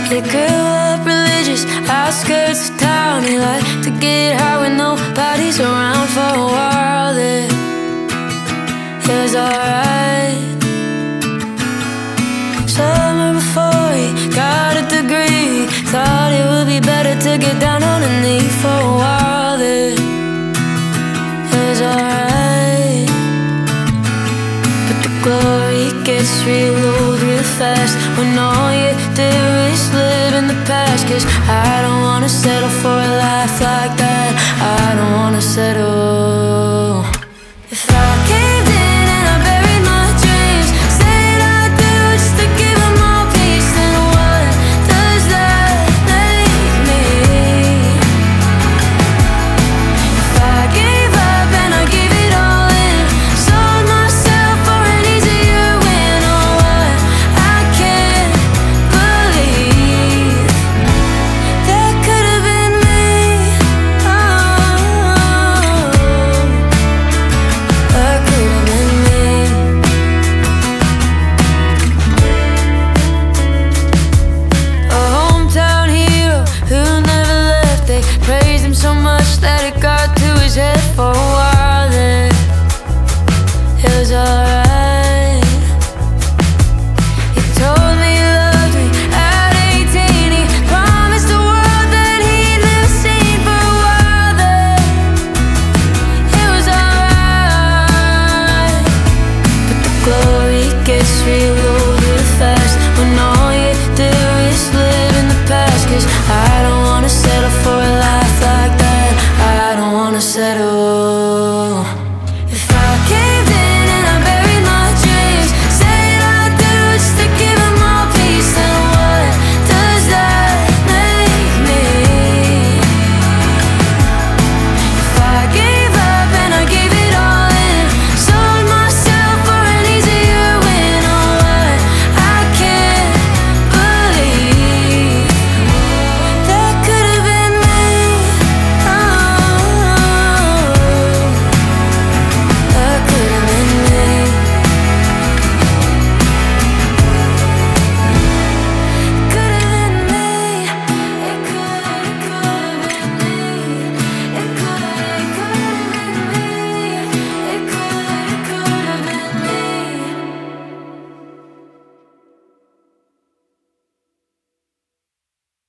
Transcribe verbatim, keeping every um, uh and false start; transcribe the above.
He grew up religious, outskirts of town. He liked to get high when nobody's around. For a while there, it was alright. Summer before he got a degree, thought it would be better to get down on a knee. For a while there, it was alright. But the glory gets real old real fast when all you do is live in the past. Cause I don't wanna settle for a life like that. I don't wanna settle.